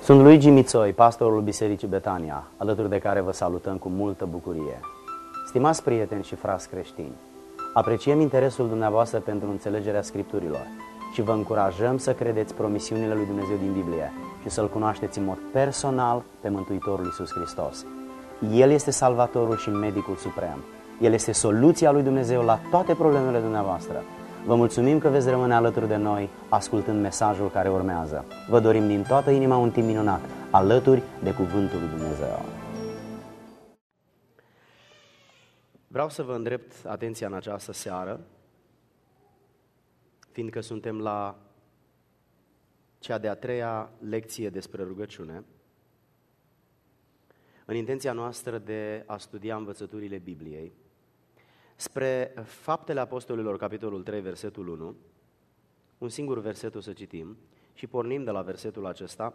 Sunt Luigi Mițoi, pastorul Bisericii Betania, alături de care vă salutăm cu multă bucurie. Stimați prieteni și frați creștini, apreciem interesul dumneavoastră pentru înțelegerea Scripturilor și vă încurajăm să credeți promisiunile lui Dumnezeu din Biblie și să-L cunoașteți în mod personal pe Mântuitorul Iisus Hristos. El este Salvatorul și Medicul Suprem. El este soluția lui Dumnezeu la toate problemele dumneavoastră. Vă mulțumim că veți rămâne alături de noi ascultând mesajul care urmează. Vă dorim din toată inima un timp minunat, alături de Cuvântul lui Dumnezeu. Vreau să vă îndrept atenția în această seară, fiindcă suntem la cea de-a treia lecție despre rugăciune, în intenția noastră de a studia învățăturile Bibliei, spre Faptele Apostolilor, capitolul 3, versetul 1, un singur verset o să citim și pornim de la versetul acesta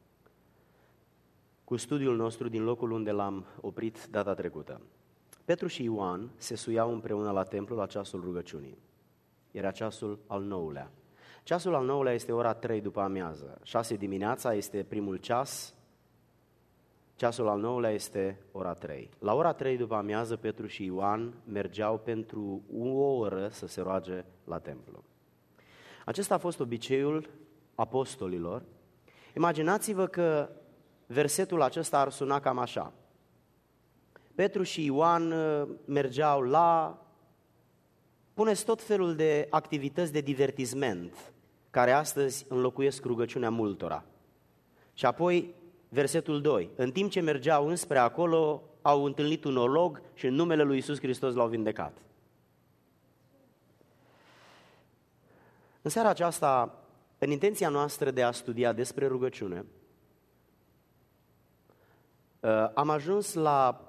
cu studiul nostru din locul unde l-am oprit data trecută. Petru și Ioan se suiau împreună la templu la ceasul rugăciunii. Era ceasul al 9-lea. Ceasul al 9-lea este ora 3 după amiază. 6 dimineața este primul ceas. Ceasul al 9-lea este ora 3. La ora 3 după amiază, Petru și Ioan mergeau pentru o oră să se roage la templu. Acesta a fost obiceiul apostolilor. Imaginați-vă că versetul acesta ar suna cam așa. Petru și Ioan mergeau puneți tot felul de activități de divertisment, care astăzi înlocuiesc rugăciunea multora. Și apoi versetul 2. În timp ce mergeau înspre acolo, au întâlnit un olog și în numele lui Iisus Hristos l-au vindecat. În seara aceasta, în intenția noastră de a studia despre rugăciune, am ajuns la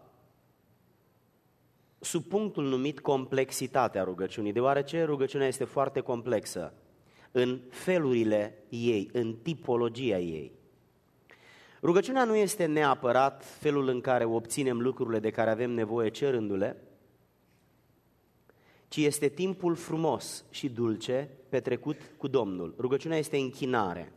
subpunctul numit complexitatea rugăciunii, deoarece rugăciunea este foarte complexă în felurile ei, în tipologia ei. Rugăciunea nu este neapărat felul în care obținem lucrurile de care avem nevoie cerându-le, ci este timpul frumos și dulce petrecut cu Domnul. Rugăciunea este închinare.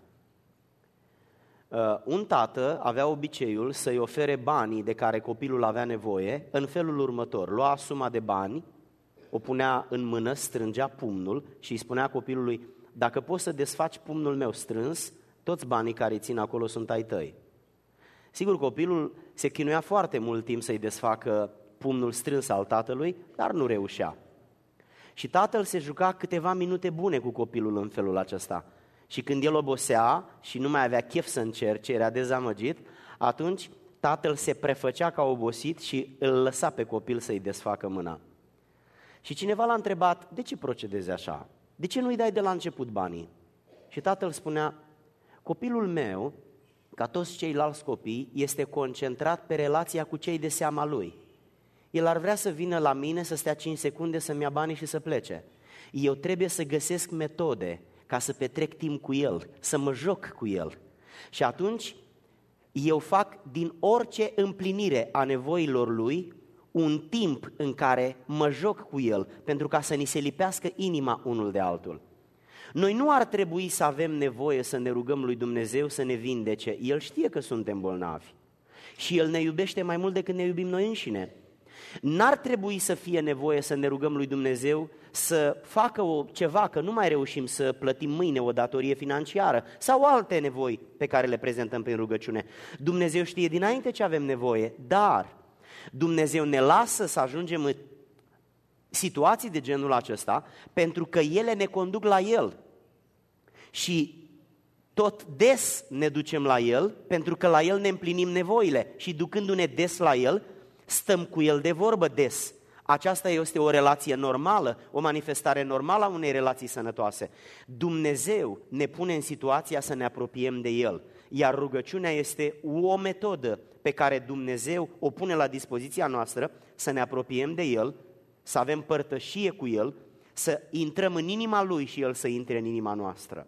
Un tată avea obiceiul să-i ofere banii de care copilul avea nevoie în felul următor. Lua suma de bani, o punea în mână, strângea pumnul și îi spunea copilului: dacă poți să desfaci pumnul meu strâns, toți banii care îi țin acolo sunt ai tăi. Sigur, copilul se chinuia foarte mult timp să-i desfacă pumnul strâns al tatălui, dar nu reușea. Și tatăl se juca câteva minute bune cu copilul în felul acesta. Și când el obosea și nu mai avea chef să încerce, era dezamăgit, atunci tatăl se prefăcea ca obosit și îl lăsa pe copil să-i desfacă mâna. Și cineva l-a întrebat: de ce procedezi așa? De ce nu-i dai de la început banii? Și tatăl spunea: copilul meu, ca toți ceilalți copii, este concentrat pe relația cu cei de seama lui. El ar vrea să vină la mine, să stea 5 secunde, să-mi ia banii și să plece. Eu trebuie să găsesc metode ca să petrec timp cu el, să mă joc cu el. Și atunci eu fac din orice împlinire a nevoilor lui un timp în care mă joc cu el, pentru ca să ni se lipească inima unul de altul. Noi nu ar trebui să avem nevoie să ne rugăm lui Dumnezeu să ne vindece. El știe că suntem bolnavi și El ne iubește mai mult decât ne iubim noi înșine. N-ar trebui să fie nevoie să ne rugăm lui Dumnezeu să facă ceva, că nu mai reușim să plătim mâine o datorie financiară sau alte nevoi pe care le prezentăm prin rugăciune. Dumnezeu știe dinainte ce avem nevoie, dar Dumnezeu ne lasă să ajungem în situații de genul acesta pentru că ele ne conduc la El. Și tot des ne ducem la El pentru că la El ne împlinim nevoile și ducându-ne des la El, stăm cu El de vorbă des. Aceasta este o relație normală, o manifestare normală a unei relații sănătoase. Dumnezeu ne pune în situația să ne apropiem de El, iar rugăciunea este o metodă pe care Dumnezeu o pune la dispoziția noastră să ne apropiem de El, să avem părtășie cu El, să intrăm în inima Lui și El să intre în inima noastră.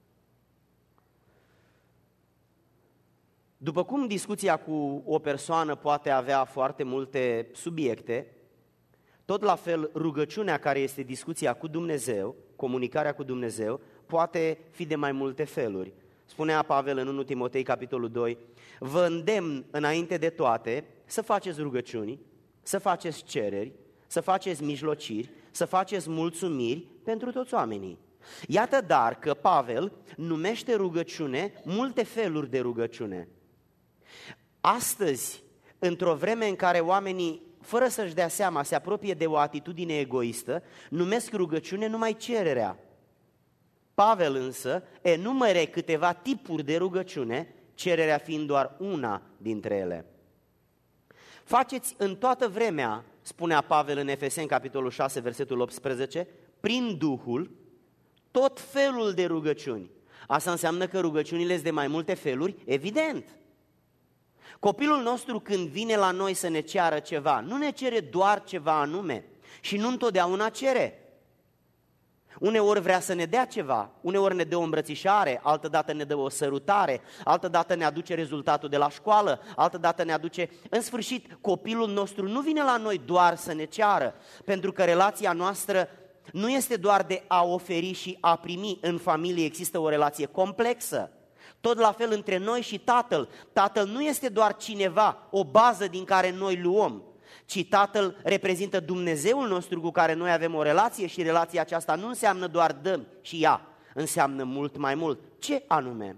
După cum discuția cu o persoană poate avea foarte multe subiecte, tot la fel rugăciunea, care este discuția cu Dumnezeu, comunicarea cu Dumnezeu, poate fi de mai multe feluri. spunea Pavel în 1 Timotei, capitolul 2, vă îndemn înainte de toate să faceți rugăciuni, să faceți cereri, să faceți mijlociri, să faceți mulțumiri pentru toți oamenii. Iată dar că Pavel numește rugăciune multe feluri de rugăciune. Astăzi, într-o vreme în care oamenii, fără să-și dea seama, se apropie de o atitudine egoistă, numesc rugăciune numai cererea. Pavel însă enumere câteva tipuri de rugăciune, cererea fiind doar una dintre ele. Faceți în toată vremea, spunea Pavel în Efeseni, capitolul 6, versetul 18, prin Duhul, tot felul de rugăciuni. Asta înseamnă că rugăciunile sunt de mai multe feluri? Evident. Copilul nostru când vine la noi să ne ceară ceva, nu ne cere doar ceva anume și nu întotdeauna cere. Uneori vrea să ne dea ceva, uneori ne dă o îmbrățișare, altădată ne dă o sărutare, altădată ne aduce rezultatul de la școală, altădată ne aduce... În sfârșit, copilul nostru nu vine la noi doar să ne ceară, pentru că relația noastră nu este doar de a oferi și a primi. În familie există o relație complexă. Tot la fel între noi și Tatăl. Tatăl nu este doar cineva, o bază din care noi luăm, ci Tatăl reprezintă Dumnezeul nostru cu care noi avem o relație și relația aceasta nu înseamnă doar dăm și ia, înseamnă mult mai mult. Ce anume?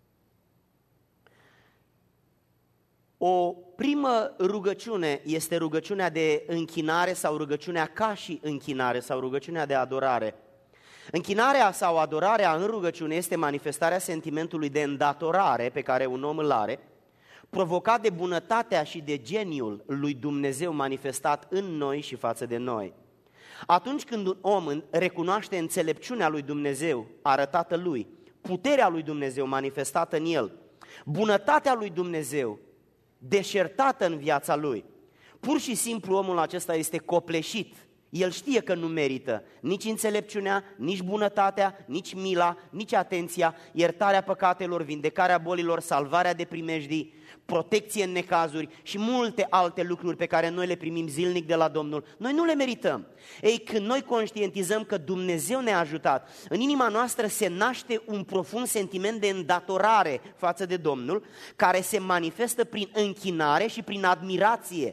O primă rugăciune este rugăciunea de închinare sau rugăciunea ca și închinare sau rugăciunea de adorare. Închinarea sau adorarea în rugăciune este manifestarea sentimentului de îndatorare pe care un om îl are, provocat de bunătatea și de geniul lui Dumnezeu manifestat în noi și față de noi. Atunci când un om recunoaște înțelepciunea lui Dumnezeu arătată lui, puterea lui Dumnezeu manifestată în el, bunătatea lui Dumnezeu deșertată în viața lui, pur și simplu omul acesta este copleșit. El știe că nu merită nici înțelepciunea, nici bunătatea, nici mila, nici atenția, iertarea păcatelor, vindecarea bolilor, salvarea de primejdii, protecție în necazuri și multe alte lucruri pe care noi le primim zilnic de la Domnul. Noi nu le merităm. Ei, când noi conștientizăm că Dumnezeu ne-a ajutat, în inima noastră se naște un profund sentiment de îndatorare față de Domnul, care se manifestă prin închinare și prin admirație.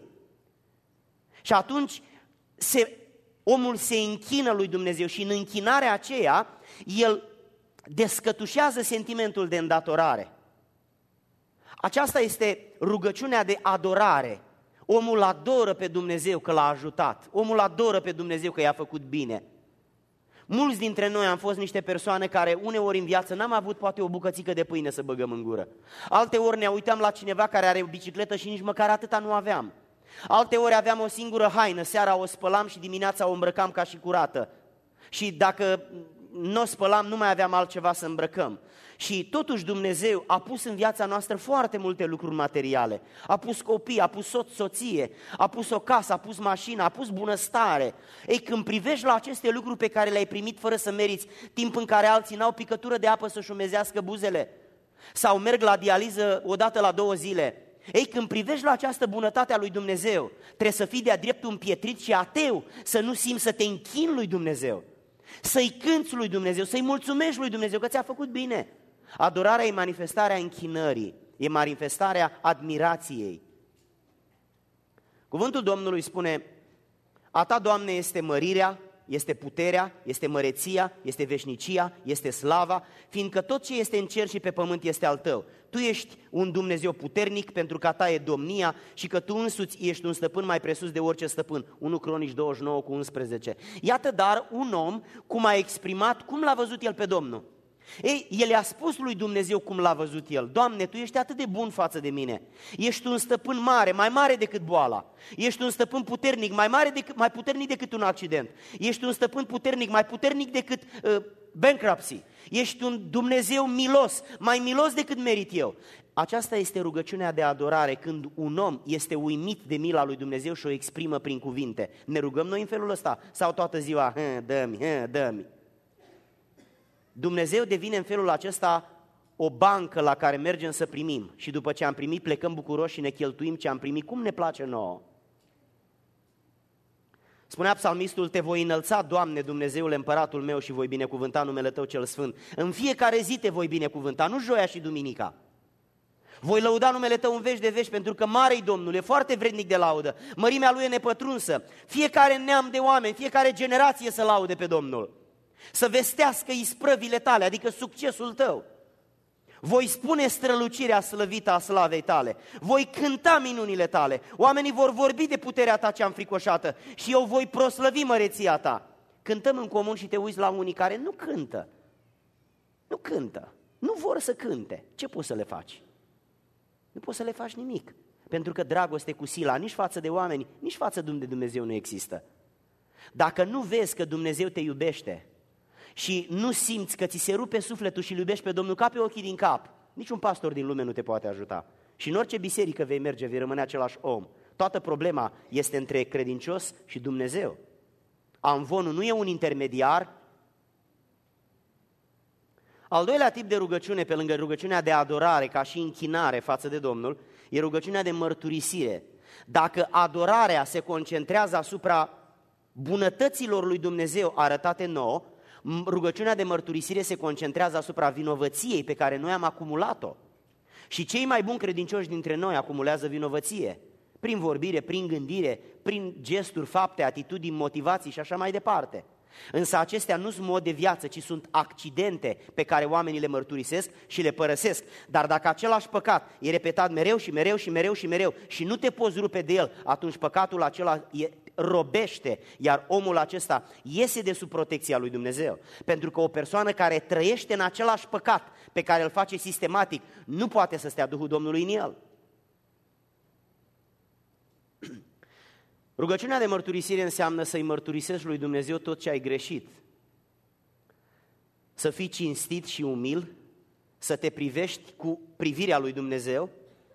Și atunci omul se închină lui Dumnezeu și în închinarea aceea el descătușează sentimentul de îndatorare. Aceasta este rugăciunea de adorare. Omul adoră pe Dumnezeu că l-a ajutat. Omul adoră pe Dumnezeu că i-a făcut bine. Mulți dintre noi am fost niște persoane care uneori în viață n-am avut poate o bucățică de pâine să băgăm în gură. Alteori ne uitam la cineva care are o bicicletă și nici măcar atâta nu aveam. Alteori aveam o singură haină, seara o spălam și dimineața o îmbrăcam ca și curată. Și dacă nu o spălam, nu mai aveam altceva să îmbrăcăm. Și totuși Dumnezeu a pus în viața noastră foarte multe lucruri materiale. A pus copii, a pus soție, a pus o casă, a pus mașină, a pus bunăstare. Ei, când privești la aceste lucruri pe care le-ai primit fără să meriți, timp în care alții n-au picătură de apă să-și umezească buzele, sau merg la dializă o dată la 2 zile, ei, când privești la această bunătate a lui Dumnezeu, trebuie să fii de-a dreptul împietrit și ateu, să nu simți să te închini lui Dumnezeu, să-i cânți lui Dumnezeu, să-i mulțumești lui Dumnezeu că ți-a făcut bine. Adorarea e manifestarea închinării, e manifestarea admirației. Cuvântul Domnului spune: a ta, Doamne, este mărirea, este puterea, este măreția, este veșnicia, este slava, fiindcă tot ce este în cer și pe pământ este al tău. Tu ești un Dumnezeu puternic, pentru că a ta e domnia și că tu însuți ești un stăpân mai presus de orice stăpân. 1 Cronici 29:11. Iată dar un om cum a exprimat cum l-a văzut el pe Domnul. Ei, el i-a spus lui Dumnezeu cum l-a văzut el: Doamne, Tu ești atât de bun față de mine, ești un stăpân mare, mai mare decât boala, ești un stăpân puternic, mai puternic decât un accident, ești un stăpân puternic, mai puternic decât bankruptcy, ești un Dumnezeu milos, mai milos decât merit eu. Aceasta este rugăciunea de adorare, când un om este uimit de mila lui Dumnezeu și o exprimă prin cuvinte. Ne rugăm noi în felul ăsta sau toată ziua, dă-mi? Dumnezeu devine în felul acesta o bancă la care mergem să primim și după ce am primit plecăm bucuroși și ne cheltuim ce am primit cum ne place nouă. Spunea psalmistul, te voi înălța, Doamne, Dumnezeule, împăratul meu, și voi binecuvânta numele Tău cel sfânt. În fiecare zi te voi binecuvânta, nu joia și duminica. Voi lăuda numele Tău în veci de veci, pentru că mare-i Domnul, e foarte vrednic de laudă. Mărimea Lui e nepătrunsă. Fiecare neam de oameni, fiecare generație să laude pe Domnul. Să vestească isprăvile Tale, adică succesul Tău. Voi spune strălucirea slăvită a slavei Tale. Voi cânta minunile Tale. Oamenii vor vorbi de puterea Ta cea înfricoșată și eu voi proslăvi măreția Ta. Cântăm în comun și te uiți la unii care nu cântă. Nu cântă. Nu vor să cânte. Ce poți să le faci? Nu poți să le faci nimic. Pentru că dragoste cu sila nici față de oameni, nici față de Dumnezeu nu există. Dacă nu vezi că Dumnezeu te iubește și nu simți că ți se rupe sufletul și îl iubești pe Domnul ca pe ochii din cap, niciun pastor din lume nu te poate ajuta. Și în orice biserică vei merge, vei rămâne același om. Toată problema este între credincios și Dumnezeu. Amvonul nu e un intermediar. Al doilea tip de rugăciune, pe lângă rugăciunea de adorare, ca și închinare față de Domnul, e rugăciunea de mărturisire. Dacă adorarea se concentrează asupra bunătăților lui Dumnezeu arătate nouă, rugăciunea de mărturisire se concentrează asupra vinovăției pe care noi am acumulat-o. Și cei mai buni credincioși dintre noi acumulează vinovăție, prin vorbire, prin gândire, prin gesturi, fapte, atitudini, motivații și așa mai departe. Însă acestea nu sunt mod de viață, ci sunt accidente pe care oamenii le mărturisesc și le părăsesc. Dar dacă același păcat e repetat mereu și mereu și mereu și mereu și nu te poți rupe de el, atunci păcatul acela robește, iar omul acesta iese de sub protecția lui Dumnezeu. Pentru că o persoană care trăiește în același păcat pe care îl face sistematic, nu poate să stea Duhul Domnului în el. Rugăciunea de mărturisire înseamnă să-i mărturisești lui Dumnezeu tot ce ai greșit. Să fii cinstit și umil, să te privești cu privirea lui Dumnezeu.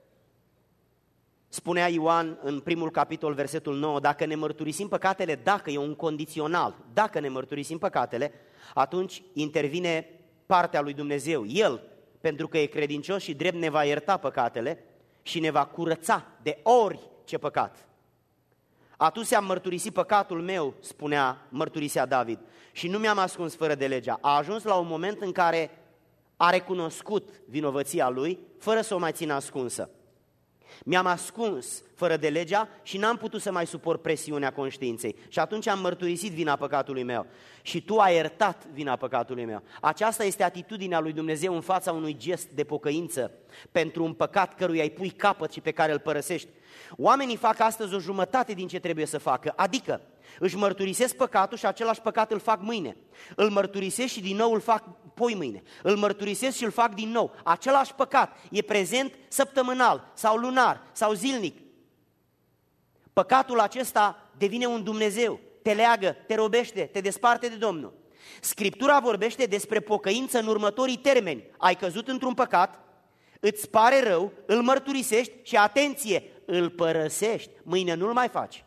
Spunea Ioan în primul capitol, versetul 9, dacă ne mărturisim păcatele, dacă e un condițional, dacă ne mărturisim păcatele, atunci intervine partea lui Dumnezeu. El, pentru că e credincios și drept, ne va ierta păcatele și ne va curăța de orice păcat. Atunci am mărturisit păcatul meu, mărturisea David, și nu mi-am ascuns fără de legea. A ajuns la un moment în care a recunoscut vinovăția lui, fără să o mai țină ascunsă. Mi-am ascuns fără de legea și n-am putut să mai suport presiunea conștiinței. Și atunci am mărturisit vina păcatului meu. Și tu ai iertat vina păcatului meu. Aceasta este atitudinea lui Dumnezeu în fața unui gest de pocăință pentru un păcat căruia îi pui capăt și pe care îl părăsești. Oamenii fac astăzi o jumătate din ce trebuie să facă, adică își mărturisesc păcatul și același păcat îl fac mâine. Îl mărturisesc și din nou îl fac poi mâine. Îl mărturisesc și îl fac din nou. Același păcat e prezent săptămânal sau lunar sau zilnic. Păcatul acesta devine un Dumnezeu, te leagă, te robește, te desparte de Domnul. Scriptura vorbește despre pocăință în următorii termeni. Ai căzut într-un păcat, îți pare rău, îl mărturisești și, atenție, îl părăsești. Mâine nu-l mai faci.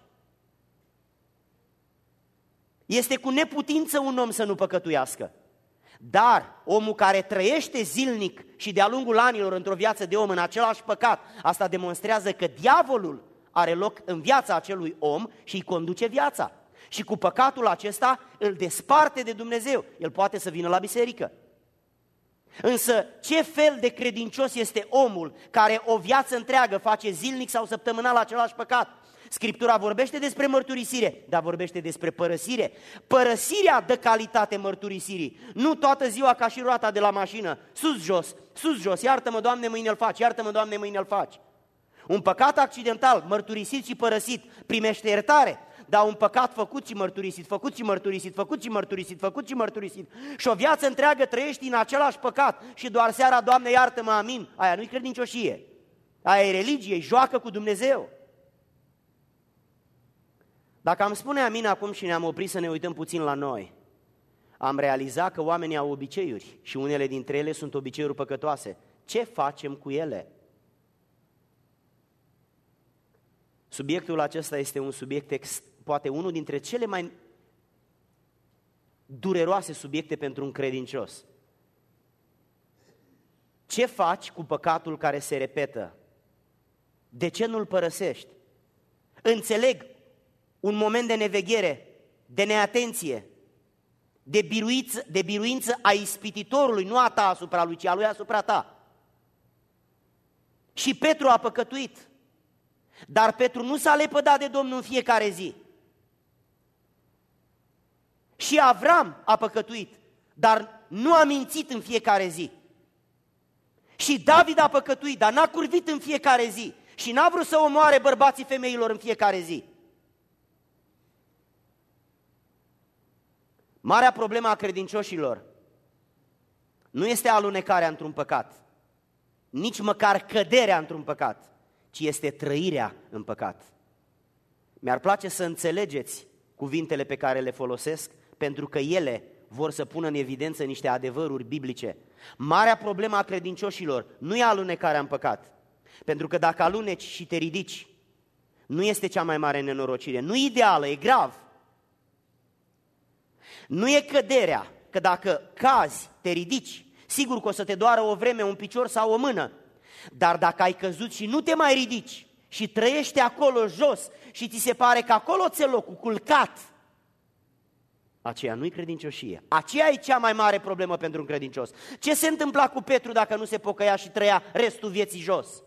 Este cu neputință un om să nu păcătuiască. Dar omul care trăiește zilnic și de-a lungul anilor într-o viață de om în același păcat, asta demonstrează că diavolul are loc în viața acelui om și îi conduce viața. Și cu păcatul acesta îl desparte de Dumnezeu. El poate să vină la biserică. Însă ce fel de credincios este omul care o viață întreagă face zilnic sau săptămânal același păcat? Scriptura vorbește despre mărturisire, dar vorbește despre părăsire. Părăsirea dă calitate mărturisirii. Nu toată ziua ca și roata de la mașină, sus, jos, iartă-mă, Doamne, mâine îl faci, iartă-mă, Doamne, mâine îl faci. Un păcat accidental, mărturisit și părăsit, primește iertare. Dar un păcat făcut și mărturisit, făcut și mărturisit, făcut și mărturisit, făcut și mărturisit. Și o viață întreagă trăiești în același păcat și doar seara, Doamne, iartă-mă, amin. Aia nu-i credincioșie, aia e religie, joacă cu Dumnezeu. Dacă am spune amin acum și ne-am oprit să ne uităm puțin la noi, am realizat că oamenii au obiceiuri și unele dintre ele sunt obiceiuri păcătoase. Ce facem cu ele? Subiectul acesta este un subiect, poate unul dintre cele mai dureroase subiecte pentru un credincios. Ce faci cu păcatul care se repetă? De ce nu-l părăsești? Înțeleg un moment de neveghere, de neatenție, de biruință a ispititorului, nu a ta asupra lui, ci a lui asupra ta. Și Petru a păcătuit, dar Petru nu s-a lepădat de Domnul în fiecare zi. Și Avram a păcătuit, dar nu a mințit în fiecare zi. Și David a păcătuit, dar n-a curvit în fiecare zi. Și n-a vrut să omoare bărbații femeilor în fiecare zi. Marea problemă a credincioșilor nu este alunecarea într-un păcat, nici măcar căderea într-un păcat, ci este trăirea în păcat. Mi-ar place să înțelegeți cuvintele pe care le folosesc, pentru că ele vor să pună în evidență niște adevăruri biblice. Marea problemă a credincioșilor nu e alunecarea în păcat, pentru că dacă aluneci și te ridici, nu este cea mai mare nenorocire, nu e ideală, e grav. Nu e căderea, că dacă cazi, te ridici, sigur că o să te doară o vreme un picior sau o mână, dar dacă ai căzut și nu te mai ridici și trăiești acolo jos și ți se pare că acolo ți-e locul culcat, aceea nu-i credincioșie. Aceea e cea mai mare problemă pentru un credincios. Ce se întâmpla cu Petru dacă nu se pocăia și trăia restul vieții jos?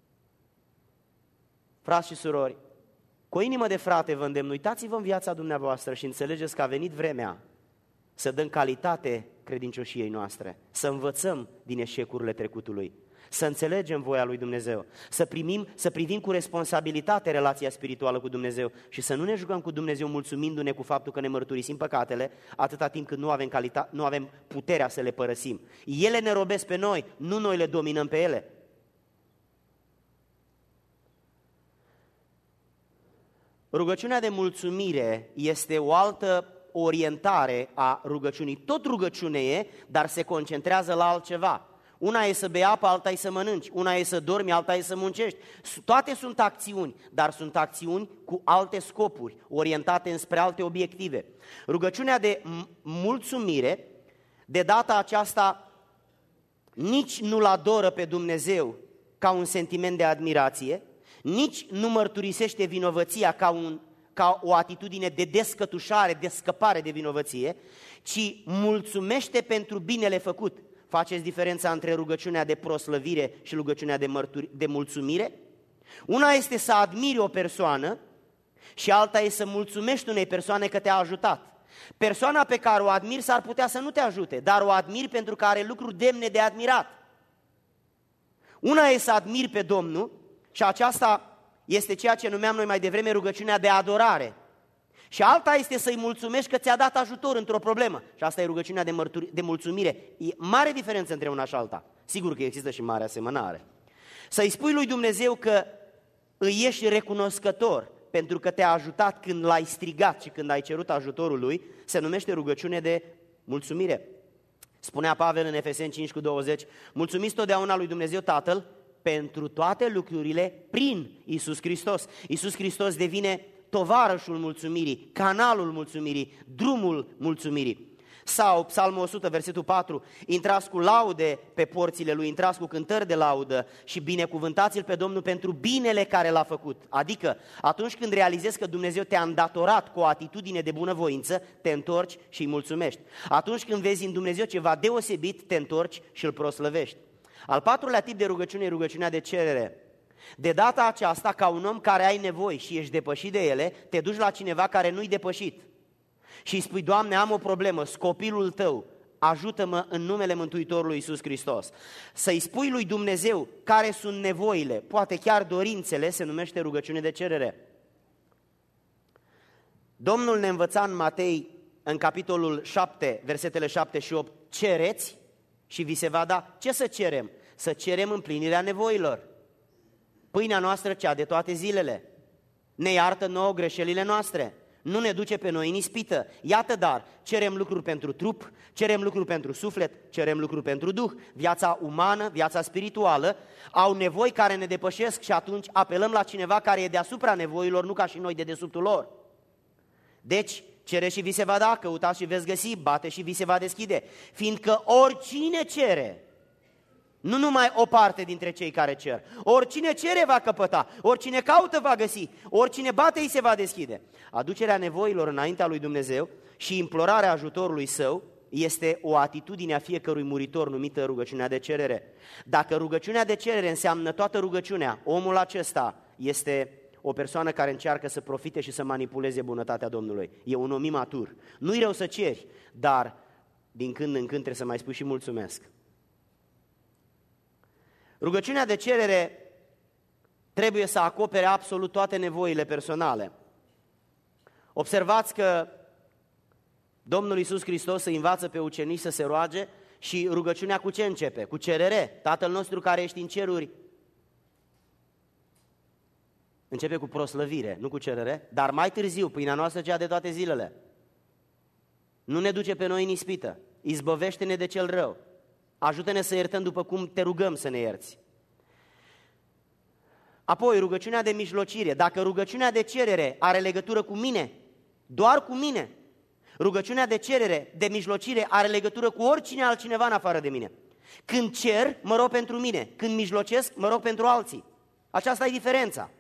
Frați și surori, cu o inimă de frate vă îndemn, uitați-vă în viața dumneavoastră și înțelegeți că a venit vremea să dăm calitate credincioșiei noastre, să învățăm din eșecurile trecutului, să înțelegem voia lui Dumnezeu, să privim cu responsabilitate relația spirituală cu Dumnezeu și să nu ne jucăm cu Dumnezeu mulțumindu-ne cu faptul că ne mărturisim păcatele atâta timp cât nu avem puterea să le părăsim. Ele ne robesc pe noi, nu noi le dominăm pe ele. Rugăciunea de mulțumire este o altă orientare a rugăciunii. Tot rugăciune e, dar se concentrează la altceva. Una e să bei apă, alta e să mănânci, una e să dormi, alta e să muncești. Toate sunt acțiuni, dar sunt acțiuni cu alte scopuri, orientate înspre alte obiective. Rugăciunea de mulțumire, de data aceasta, nici nu-L adoră pe Dumnezeu ca un sentiment de admirație, nici nu mărturisește vinovăția ca o atitudine de descătușare, de scăpare de vinovăție, ci mulțumește pentru binele făcut. Faceți diferența între rugăciunea de proslăvire și rugăciunea de mulțumire? Una este să admiri o persoană și alta este să mulțumești unei persoane că te-a ajutat. Persoana pe care o admiri s-ar putea să nu te ajute, dar o admiri pentru că are lucruri demne de admirat. Una este să admiri pe Domnul și aceasta este ceea ce numeam noi mai devreme rugăciunea de adorare. Și alta este să-i mulțumești că ți-a dat ajutor într-o problemă. Și asta e rugăciunea de mulțumire. E mare diferență între una și alta. Sigur că există și mare asemănare. Să-i spui lui Dumnezeu că îi ești recunoscător pentru că te-a ajutat când l-ai strigat și când ai cerut ajutorul lui, se numește rugăciune de mulțumire. Spunea Pavel în Efeseni 5:20, mulțumiți totdeauna lui Dumnezeu Tatăl pentru toate lucrurile prin Iisus Hristos. Iisus Hristos devine tovarășul mulțumirii, canalul mulțumirii, drumul mulțumirii. Sau Psalmul 100, versetul 4, intrați cu laude pe porțile lui, intrați cu cântări de laudă și binecuvântați-l pe Domnul pentru binele care l-a făcut. Adică atunci când realizezi că Dumnezeu te-a îndatorat cu o atitudine de bunăvoință, te întorci și îi mulțumești. Atunci când vezi în Dumnezeu ceva deosebit, te întorci și îl proslăvești. Al patrulea tip de rugăciune e rugăciunea de cerere. De data aceasta, ca un om care ai nevoi și ești depășit de ele, te duci la cineva care nu-i depășit și îi spui, Doamne, am o problemă, copilul tău, ajută-mă în numele Mântuitorului Iisus Hristos. Să-i spui lui Dumnezeu care sunt nevoile, poate chiar dorințele, se numește rugăciune de cerere. Domnul ne învăța în Matei, în capitolul 7, versetele 7 și 8, cereți și vi se va da. Ce să cerem? Să cerem împlinirea nevoilor. Pâinea noastră, cea de toate zilele, ne iartă nouă greșelile noastre, nu ne duce pe noi în ispită. Iată dar, cerem lucruri pentru trup, cerem lucruri pentru suflet, cerem lucruri pentru duh. Viața umană, viața spirituală au nevoi care ne depășesc și atunci apelăm la cineva care e deasupra nevoilor, nu ca și noi de dedesubtul lor. Deci, cere și vi se va da, căutați și veți găsi, bate și vi se va deschide, fiindcă oricine cere, Nu numai o parte dintre cei care cer. Oricine cere va căpăta, oricine caută va găsi, oricine bate îi se va deschide. Aducerea nevoilor înaintea lui Dumnezeu și implorarea ajutorului Său este o atitudine a fiecărui muritor numită rugăciunea de cerere. Dacă rugăciunea de cerere înseamnă toată rugăciunea, omul acesta este o persoană care încearcă să profite și să manipuleze bunătatea Domnului. E un om imatur. Nu-i rău să ceri, dar din când în când trebuie să mai spui și mulțumesc. Rugăciunea de cerere trebuie să acopere absolut toate nevoile personale. Observați că Domnul Iisus Hristos îi învață pe ucenici să se roage și rugăciunea cu ce începe? Cu cerere. Tatăl nostru care ești în ceruri. Începe cu proslăvire, nu cu cerere, dar mai târziu, pâinea noastră cea de toate zilele. Nu ne duce pe noi în ispită, izbăvește-ne de cel rău. Ajută-ne să iertăm după cum te rugăm să ne ierți. Apoi, rugăciunea de mijlocire. Dacă rugăciunea de cerere are legătură cu mine, doar cu mine, rugăciunea de cerere, de mijlocire, are legătură cu oricine altcineva în afară de mine. Când cer, mă rog pentru mine. Când mijlocesc, mă rog pentru alții. Aceasta e diferența.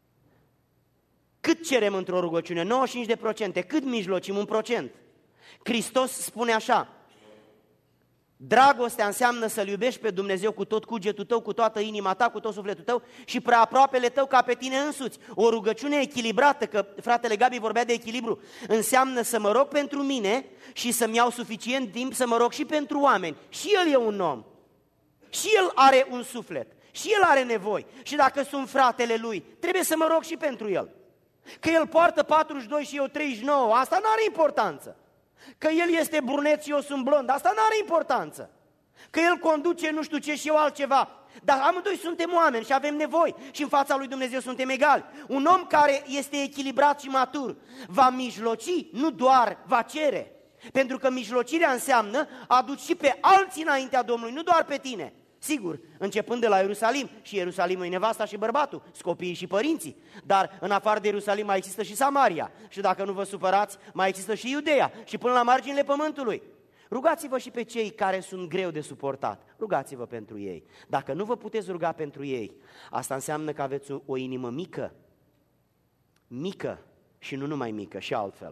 Cât cerem într-o rugăciune? 95%. Cât mijlocim? 1%. Hristos spune așa: dragostea înseamnă să-L iubești pe Dumnezeu cu tot cugetul tău, cu toată inima ta, cu tot sufletul tău și preaproapele tău ca pe tine însuți. O rugăciune echilibrată, că fratele Gabi vorbea de echilibru, înseamnă să mă rog pentru mine și să-mi iau suficient timp să mă rog și pentru oameni. Și el e un om, și el are un suflet, și el are nevoi. Și dacă sunt fratele lui, trebuie să mă rog și pentru el. Că el poartă 42 și eu 39, asta nu are importanță. Că el este brunet și eu sunt blond, asta nu are importanță. Că el conduce nu știu ce și eu altceva. Dar amândoi suntem oameni și avem nevoi și în fața lui Dumnezeu suntem egali. Un om care este echilibrat și matur va mijloci, nu doar va cere. Pentru că mijlocirea înseamnă a aduce și pe alții înaintea Domnului, nu doar pe tine. Sigur, începând de la Ierusalim, și Ierusalimul e nevasta și bărbatul, copiii și părinții, dar în afară de Ierusalim mai există și Samaria și dacă nu vă supărați, mai există și Iudeea și până la marginile pământului. Rugați-vă și pe cei care sunt greu de suportat, rugați-vă pentru ei. Dacă nu vă puteți ruga pentru ei, asta înseamnă că aveți o inimă mică, mică și nu numai mică, și altfel.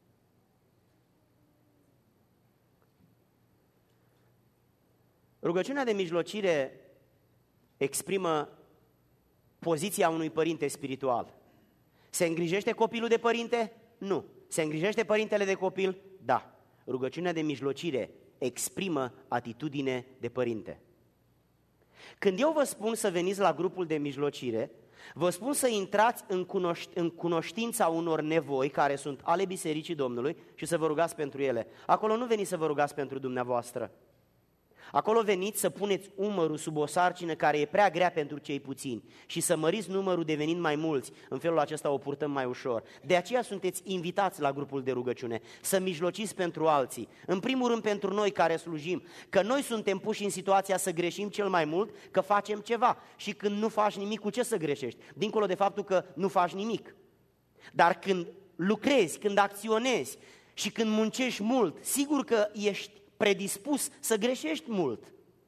Rugăciunea de mijlocire exprimă poziția unui părinte spiritual. Se îngrijește copilul de părinte? Nu. Se îngrijește părintele de copil? Da. Rugăciunea de mijlocire exprimă atitudine de părinte. Când eu vă spun să veniți la grupul de mijlocire, vă spun să intrați în cunoștința unor nevoi care sunt ale Bisericii Domnului și să vă rugați pentru ele. Acolo nu veniți să vă rugați pentru dumneavoastră. Acolo veniți să puneți umărul sub o sarcină care e prea grea pentru cei puțini și să măriți numărul devenind mai mulți. În felul acesta o purtăm mai ușor. De aceea sunteți invitați la grupul de rugăciune, să mijlociți pentru alții. În primul rând pentru noi care slujim, că noi suntem puși în situația să greșim cel mai mult, că facem ceva. Și când nu faci nimic, cu ce să greșești? Dincolo de faptul că nu faci nimic. Dar când lucrezi, când acționezi și când muncești mult, sigur că ești predispus să greșești mult.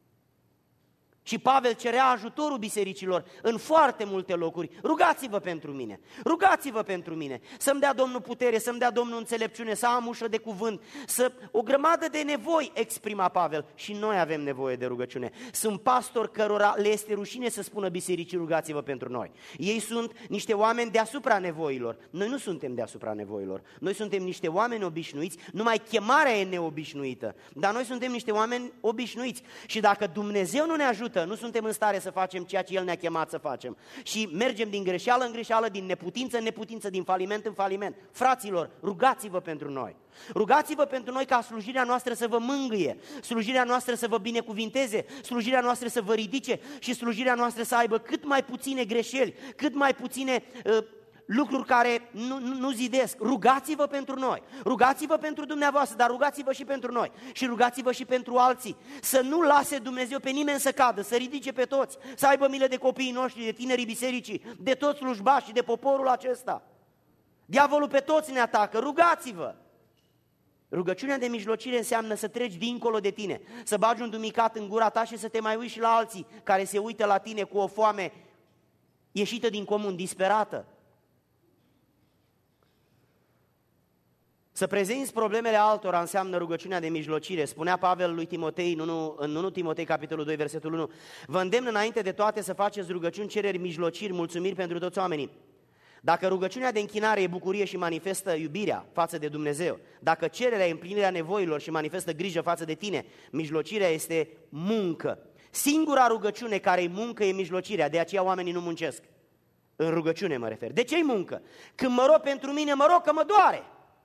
Și Pavel cerea ajutorul bisericilor în foarte multe locuri. Rugați-vă pentru mine, rugați-vă pentru mine, să-mi dea Domnul putere, să-mi dea Domnul înțelepciune, să am ușă de cuvânt, o grămadă de nevoi exprima Pavel și noi avem nevoie de rugăciune. Sunt pastori cărora le este rușine să spună bisericii rugați-vă pentru noi. Ei sunt niște oameni deasupra nevoilor. Noi nu suntem deasupra nevoilor. Noi suntem niște oameni obișnuiți, numai chemarea e neobișnuită. Dar noi suntem niște oameni obișnuiți și dacă Dumnezeu nu ne ajută, nu suntem în stare să facem ceea ce El ne-a chemat să facem și mergem din greșeală în greșeală, din neputință în neputință, din faliment în faliment. Fraților, rugați-vă pentru noi. Rugați-vă pentru noi ca slujirea noastră să vă mângâie, slujirea noastră să vă binecuvinteze, slujirea noastră să vă ridice și slujirea noastră să aibă cât mai puține greșeli, cât mai puține lucruri care nu zidesc. Rugați-vă pentru noi, rugați-vă pentru dumneavoastră, dar rugați-vă și pentru noi și rugați-vă și pentru alții. Să nu lase Dumnezeu pe nimeni să cadă, să ridice pe toți, să aibă milă de copiii noștri, de tinerii bisericii, de toți slujbași și de poporul acesta. Diavolul pe toți ne atacă, rugați-vă! Rugăciunea de mijlocire înseamnă să treci dincolo de tine, să bagi un dumicat în gura ta și să te mai uiți și la alții care se uită la tine cu o foame ieșită din comun, disperată. Să prezinți problemele altora înseamnă rugăciunea de mijlocire. Spunea Pavel lui Timotei în 1 Timotei, capitolul 2, versetul 1, vă îndemn înainte de toate să faceți rugăciuni, cereri, mijlociri, mulțumiri pentru toți oamenii. Dacă rugăciunea de închinare e bucurie și manifestă iubirea față de Dumnezeu, dacă cererea e împlinirea nevoilor și manifestă grijă față de tine, mijlocirea este muncă. Singura rugăciune care e muncă e mijlocirea, de aceea oamenii nu muncesc. În rugăciune mă refer. De ce-i muncă? Când mă rog pentru mine, mă rog că mă doare.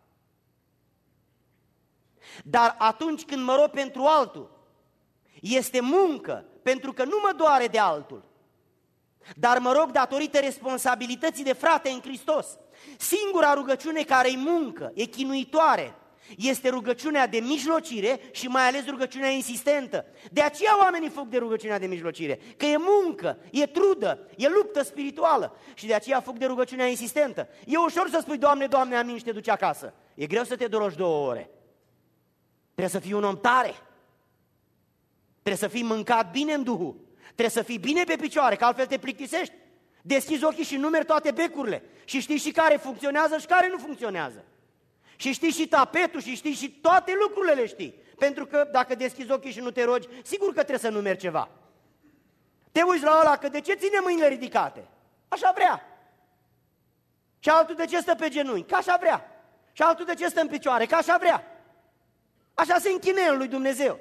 Dar atunci când mă rog pentru altul, este muncă, pentru că nu mă doare de altul, dar mă rog datorită responsabilității de frate în Hristos. Singura rugăciune care-i muncă, e chinuitoare, este rugăciunea de mijlocire și mai ales rugăciunea insistentă. De aceea oamenii fug de rugăciunea de mijlocire, că e muncă, e trudă, e luptă spirituală și de aceea fug de rugăciunea insistentă. E ușor să spui, Doamne, Doamne, amin și te duci acasă. E greu să te doroși 2 ore. Trebuie să fii un om tare. Trebuie să fii mâncat bine în Duhul. Trebuie să fii bine pe picioare, că altfel te plictisești. Deschizi ochii și numeri toate becurile. Și știi și care funcționează și care nu funcționează. Și știi și tapetul și știi și toate lucrurile le știi. Pentru că dacă deschizi ochii și nu te rogi, sigur că trebuie să numeri ceva. Te uiți la ăla că de ce ține mâinile ridicate? Așa vrea. Și altul de ce stă pe genunchi? Că așa vrea. Și altul de ce stă în picioare? Că așa vrea. Așa se închine el lui Dumnezeu.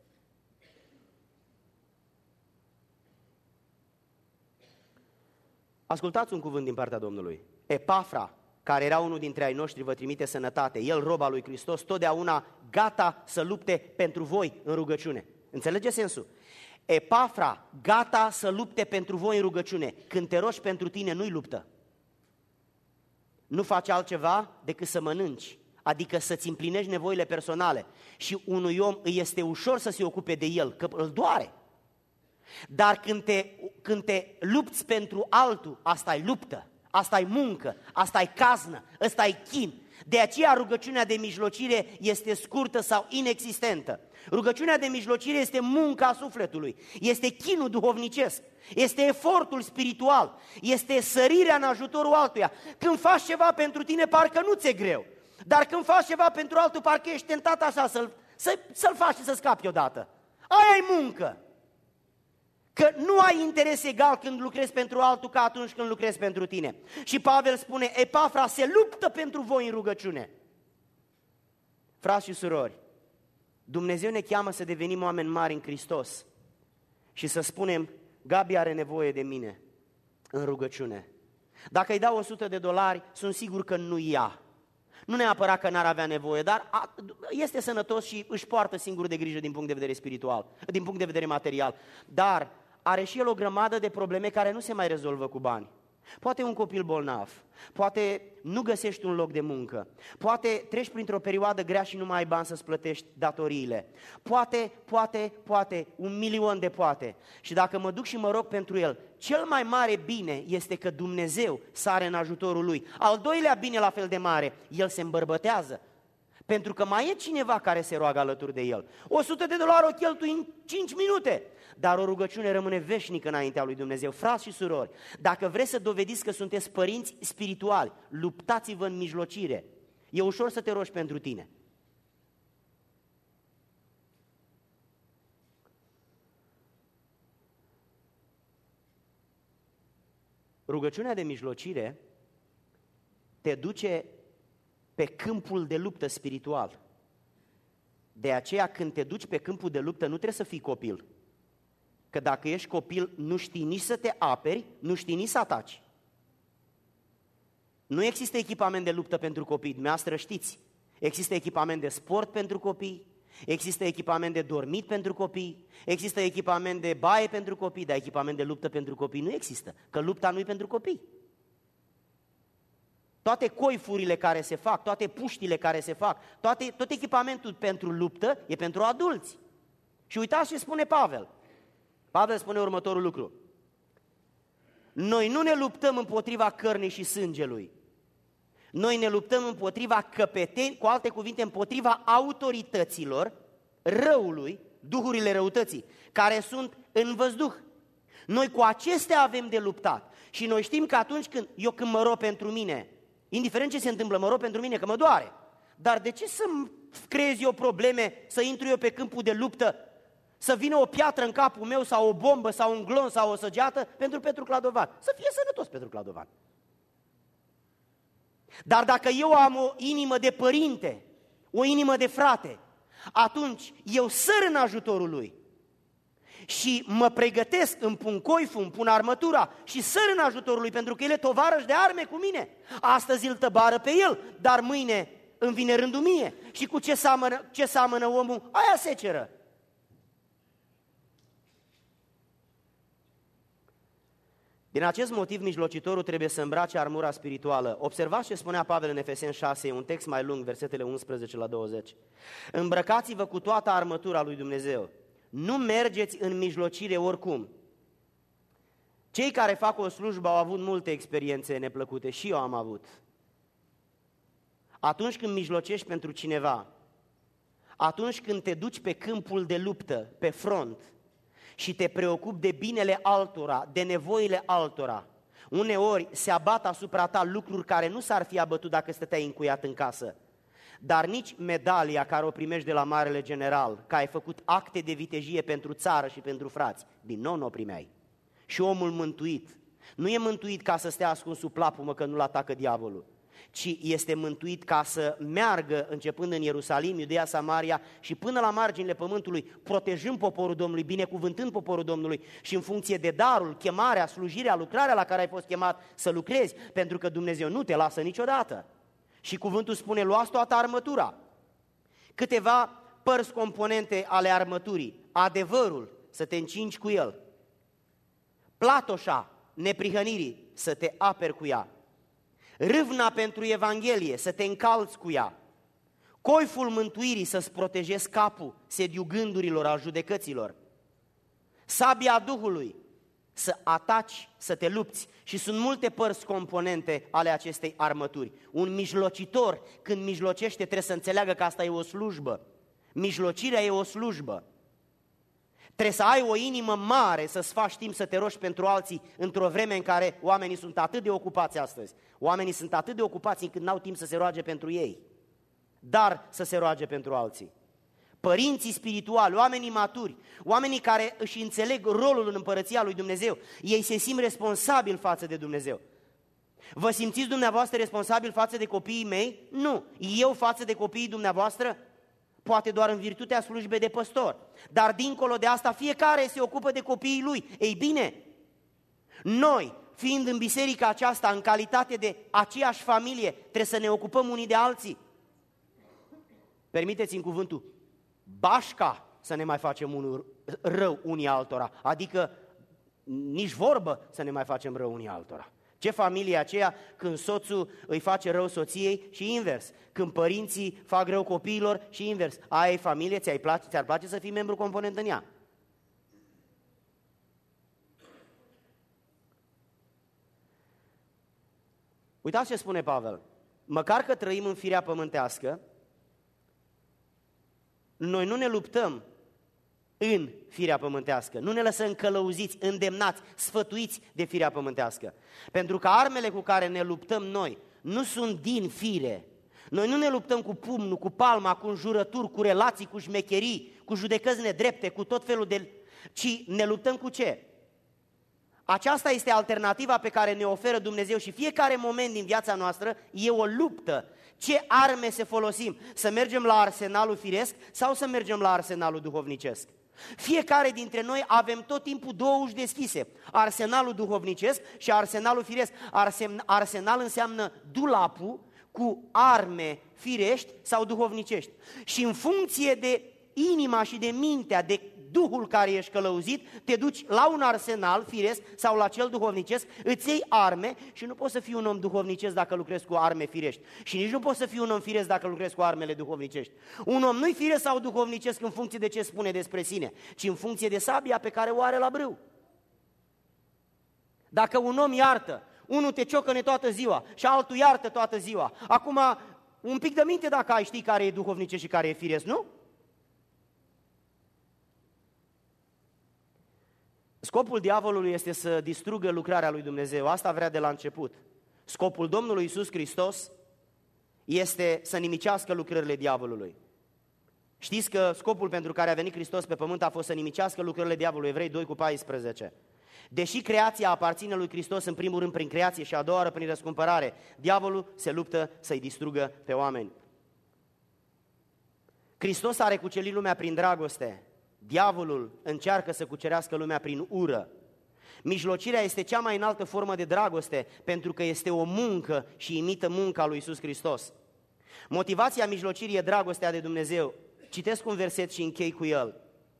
Ascultați un cuvânt din partea Domnului. Epafra, care era unul dintre ai noștri, vă trimite sănătate. El, rob al lui Hristos, totdeauna gata să lupte pentru voi în rugăciune. Înțelegeți sensul? Epafra, gata să lupte pentru voi în rugăciune. Când te rogi pentru tine, nu-i luptă. Nu faci altceva decât să mănânci, adică să-ți împlinești nevoile personale. Și unui om îi este ușor să se ocupe de el, că îl doare. Dar când te lupți pentru altul, asta-i luptă, asta-i muncă, asta-i caznă, ăsta-i chin. De aceea rugăciunea de mijlocire este scurtă sau inexistentă. Rugăciunea de mijlocire este munca sufletului, este chinul duhovnicesc, este efortul spiritual, este sărirea în ajutorul altuia. Când faci ceva pentru tine, parcă nu ți-e greu, dar când faci ceva pentru altul, parcă ești tentat așa să-l faci și să scapi odată. Aia-i muncă. Că nu ai interes egal când lucrezi pentru altul ca atunci când lucrezi pentru tine. Și Pavel spune, Epafra se luptă pentru voi în rugăciune. Frați și surori, Dumnezeu ne cheamă să devenim oameni mari în Hristos și să spunem, Gabi are nevoie de mine în rugăciune. Dacă îi dau $100, sunt sigur că nu ia. Nu neapărat că n-ar avea nevoie, dar este sănătos și își poartă singur de grijă din punct de vedere spiritual, din punct de vedere material. Dar are și el o grămadă de probleme care nu se mai rezolvă cu bani. Poate un copil bolnav, poate nu găsești un loc de muncă, poate treci printr-o perioadă grea și nu mai ai bani să-ți plătești datoriile, poate, 1.000.000 de poate. Și dacă mă duc și mă rog pentru el, cel mai mare bine este că Dumnezeu sare în ajutorul lui. Al doilea bine la fel de mare, el se îmbărbătează, pentru că mai e cineva care se roagă alături de el. $100 o cheltui în 5 minute. Dar o rugăciune rămâne veșnică înaintea lui Dumnezeu. Frați și surori, dacă vreți să dovediți că sunteți părinți spirituali, luptați-vă în mijlocire. E ușor să te rogi pentru tine. Rugăciunea de mijlocire te duce pe câmpul de luptă spiritual. De aceea când te duci pe câmpul de luptă nu trebuie să fii copil. Că dacă ești copil, nu știi nici să te aperi, nu știi nici să ataci. Nu există echipament de luptă pentru copii, dumneavoastră știți. Există echipament de sport pentru copii, există echipament de dormit pentru copii, există echipament de baie pentru copii, dar echipament de luptă pentru copii nu există, că lupta nu e pentru copii. Toate coifurile care se fac, toate puștile care se fac, tot echipamentul pentru luptă e pentru adulți. Și uitați ce spune Pavel. Pavel spune următorul lucru. Noi nu ne luptăm împotriva cărnii și sângelui, Noi ne luptăm împotriva căpeteni, cu alte cuvinte, împotriva autorităților răului, duhurile răutății, care sunt în văzduh. Noi cu acestea avem de luptat. Și noi știm că atunci când mă rog pentru mine, indiferent ce se întâmplă, mă rog pentru mine, că mă doare. Dar de ce să-mi creez eu probleme, să intru eu pe câmpul de luptă, să vină o piatră în capul meu sau o bombă sau un glon sau o săgeată pentru Petru Cladovan? Să fie sănătos Petru Cladovan. Dar dacă eu am o inimă de părinte, o inimă de frate, atunci eu săr în ajutorul lui și mă pregătesc, îmi pun coiful, îmi pun armătura și săr în ajutorul lui, pentru că el e tovarăș de arme cu mine. Astăzi îl tăbară pe el, dar mâine îmi vine rândul mie. Și cu ce seamănă omul, aia seceră. Din acest motiv, mijlocitorul trebuie să îmbrace armura spirituală. Observați ce spunea Pavel în Efeseni 6, un text mai lung, versetele 11 la 20. Îmbrăcați-vă cu toată armătura lui Dumnezeu. Nu mergeți în mijlocire oricum. Cei care fac o slujbă au avut multe experiențe neplăcute, și eu am avut. Atunci când mijlocești pentru cineva, atunci când te duci pe câmpul de luptă, pe front, și te preocupi de binele altora, de nevoile altora, uneori se abat asupra ta lucruri care nu s-ar fi abătut dacă stăteai încuiat în casă. Dar nici medalia care o primești de la Marele General, că ai făcut acte de vitejie pentru țară și pentru frați, din nou nu o primeai. Și omul mântuit nu e mântuit ca să stea ascuns sub plapumă că nu-l atacă diavolul, ci este mântuit ca să meargă începând în Ierusalim, Iudeea, Samaria și până la marginile pământului, protejând poporul Domnului, binecuvântând poporul Domnului și în funcție de darul, chemarea, slujirea, lucrarea la care ai fost chemat să lucrezi, pentru că Dumnezeu nu te lasă niciodată. Și cuvântul spune, luați toată armătura. Câteva părți componente ale armăturii, adevărul, să te încingi cu el, platoșa neprihănirii, să te aperi cu ea, râvna pentru Evanghelie, să te încalți cu ea, coiful mântuirii, să-ți protejezi capul, sediul gândurilor, al judecăților, sabia Duhului, să ataci, să te lupți. Și sunt multe părți componente ale acestei armături. Un mijlocitor, când mijlocește, trebuie să înțeleagă că asta e o slujbă. Mijlocirea e o slujbă. Trebuie să ai o inimă mare, să-ți faci timp să te rogi pentru alții într-o vreme în care oamenii sunt atât de ocupați astăzi. Oamenii sunt atât de ocupați încât n-au timp să se roage pentru ei, dar să se roage pentru alții. Părinții spirituali, oamenii maturi, oamenii care își înțeleg rolul în împărăția lui Dumnezeu, ei se simt responsabili față de Dumnezeu. Vă simțiți dumneavoastră responsabil față de copiii mei? Nu. Eu față de copiii dumneavoastră? Poate doar în virtutea slujbei de păstor. Dar dincolo de asta, fiecare se ocupă de copiii lui. Ei bine, noi, fiind în biserica aceasta, în calitate de aceeași familie, trebuie să ne ocupăm unii de alții. Permiteți-mi cuvântul, bașca să ne mai facem rău unii altora, adică nici vorbă să ne mai facem rău unii altora. Ce familie aceea când soțul îi face rău soției și invers, când părinții fac rău copiilor și invers. Aia e familie, ți-ar place să fii membru component în ea? Uitați ce spune Pavel, măcar că trăim în firea pământească, noi nu ne luptăm în firea pământească, nu ne lăsăm călăuziți, îndemnați, sfătuiți de firea pământească. Pentru că armele cu care ne luptăm noi nu sunt din fire. Noi nu ne luptăm cu pumnul, cu palma, cu înjurături, cu relații, cu șmecherii, cu judecăți nedrepte, cu tot felul de... ci ne luptăm cu ce? Aceasta este alternativa pe care ne oferă Dumnezeu și fiecare moment din viața noastră e o luptă. Ce arme să folosim? Să mergem la arsenalul firesc sau să mergem la arsenalul duhovnicesc? Fiecare dintre noi avem tot timpul două uși deschise, arsenalul duhovnicesc și arsenalul firesc. Arsenal înseamnă dulapul cu arme firești sau duhovnicești. Și în funcție de inima și de mintea, de Duhul care ești călăuzit, te duci la un arsenal firesc sau la cel duhovnicesc, îți iei arme și nu poți să fii un om duhovnicesc dacă lucrezi cu arme firești. Și nici nu poți să fii un om firesc dacă lucrezi cu armele duhovnicești. Un om nu-i firesc sau duhovnicesc în funcție de ce spune despre sine, ci în funcție de sabia pe care o are la brâu. Dacă un om iartă, unul te ciocăne toată ziua și altul iartă toată ziua. Acum, un pic de minte dacă ai ști care e duhovnice și care e firesc, nu? Scopul diavolului este să distrugă lucrarea lui Dumnezeu. Asta vrea de la început. Scopul Domnului Iisus Hristos este să nimicească lucrările diavolului. Știți că scopul pentru care a venit Hristos pe pământ a fost să nimicească lucrările diavolului, Evrei 2:14. Deși creația aparține lui Hristos în primul rând prin creație și a doua oară prin răscumpărare, diavolul se luptă să-i distrugă pe oameni. Hristos a recucerit lumea prin dragoste. Diavolul încearcă să cucerească lumea prin ură. Mijlocirea este cea mai înaltă formă de dragoste pentru că este o muncă și imită munca lui Iisus Hristos. Motivația mijlocirii e dragostea de Dumnezeu. Citesc un verset și închei cu el.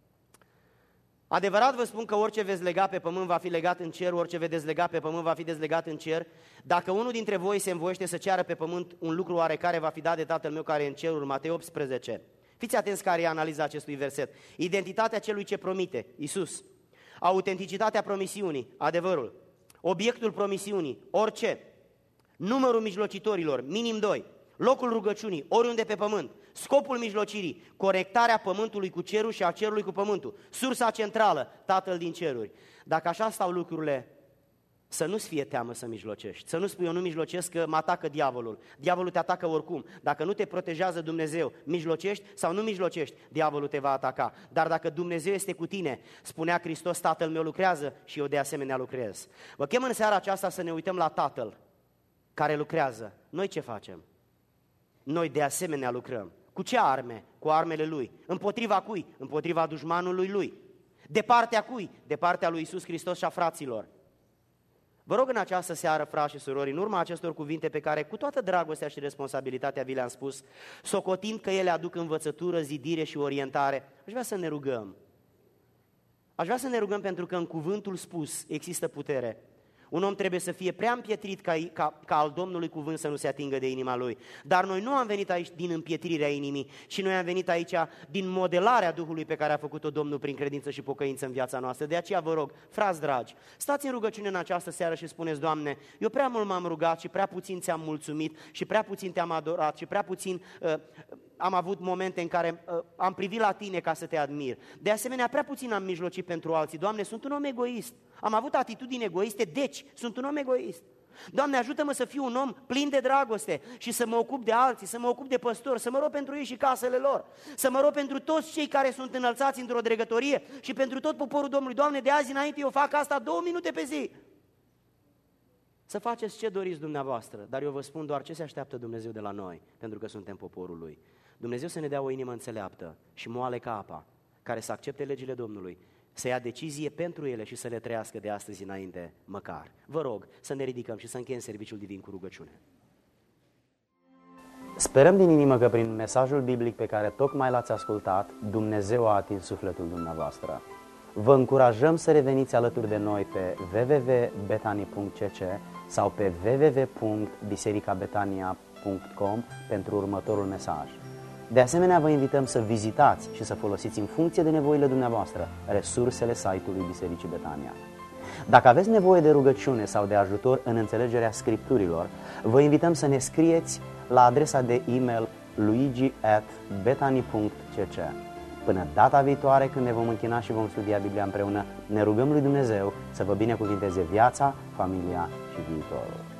Adevărat vă spun că orice veți lega pe pământ va fi legat în cer, orice veți dezlega pe pământ va fi dezlegat în cer. Dacă unul dintre voi se învoiește să ceară pe pământ un lucru oarecare, va fi dat de Tatăl meu care e în ceruri. Matei 18. Fiți atenți care e analiza acestui verset. Identitatea celui ce promite, Iisus. Autenticitatea promisiunii, adevărul. Obiectul promisiunii, orice. Numărul mijlocitorilor, minim 2. Locul rugăciunii, oriunde pe pământ. Scopul mijlocirii, corectarea pământului cu cerul și a cerului cu pământul. Sursa centrală, Tatăl din ceruri. Dacă așa stau lucrurile, să nu-ți fie teamă să mijlocești. Să nu spui, eu nu mijlocesc că mă atacă diavolul. Diavolul te atacă oricum. Dacă nu te protejează Dumnezeu, mijlocești sau nu mijlocești, diavolul te va ataca. Dar dacă Dumnezeu este cu tine, spunea Hristos, Tatăl meu lucrează și eu de asemenea lucrez. Vă chem în seara aceasta să ne uităm la Tatăl care lucrează. Noi ce facem? Noi de asemenea lucrăm. Cu ce arme? Cu armele Lui. Împotriva cui? Împotriva dușmanului Lui. De partea cui? De partea lui Iisus Hristos și a fraților. Vă rog în această seară, frați și surori, în urma acestor cuvinte pe care cu toată dragostea și responsabilitatea vi le-am spus, socotind că ele aduc învățătură, zidire și orientare, aș vrea să ne rugăm. Aș vrea să ne rugăm pentru că în cuvântul spus există putere. Un om trebuie să fie prea împietrit ca al Domnului cuvânt să nu se atingă de inima lui. Dar noi nu am venit aici din împietrirea inimii, ci noi am venit aici din modelarea Duhului pe care a făcut-o Domnul prin credință și pocăință în viața noastră. De aceea vă rog, frați dragi, stați în rugăciune în această seară și spuneți, Doamne, eu prea mult m-am rugat și prea puțin ți-am mulțumit și prea puțin te-am adorat și prea puțin am avut momente în care am privit la Tine ca să te admir. De asemenea, prea puțin am mijlocit pentru alții. Doamne, sunt un om egoist. Am avut atitudini egoiste, deci sunt un om egoist. Doamne, ajută-mă să fiu un om plin de dragoste și să mă ocup de alții, să mă ocup de păstori, să mă rog pentru ei și casele lor, să mă rog pentru toți cei care sunt înălțați într-o dregătorie și pentru tot poporul Domnului. Doamne, de azi înainte eu fac asta 2 minute pe zi. Să faceți ce doriți dumneavoastră, dar eu vă spun doar ce se așteaptă Dumnezeu de la noi, pentru că suntem poporul Lui. Dumnezeu să ne dea o inimă înțeleaptă și moale ca apa, care să accepte legile Domnului, să ia decizie pentru ele și să le trăiască de astăzi înainte măcar. Vă rog să ne ridicăm și să încheiem serviciul divin cu rugăciune. Sperăm din inimă că prin mesajul biblic pe care tocmai l-ați ascultat, Dumnezeu a atins sufletul dumneavoastră. Vă încurajăm să reveniți alături de noi pe www.betani.cc sau pe www.bisericabetania.com pentru următorul mesaj. De asemenea, vă invităm să vizitați și să folosiți în funcție de nevoile dumneavoastră resursele site-ului Bisericii Betania. Dacă aveți nevoie de rugăciune sau de ajutor în înțelegerea Scripturilor, vă invităm să ne scrieți la adresa de e-mail luigi@betani.cc. Până data viitoare, când ne vom închina și vom studia Biblia împreună, ne rugăm lui Dumnezeu să vă binecuvinteze viața, familia și viitorul.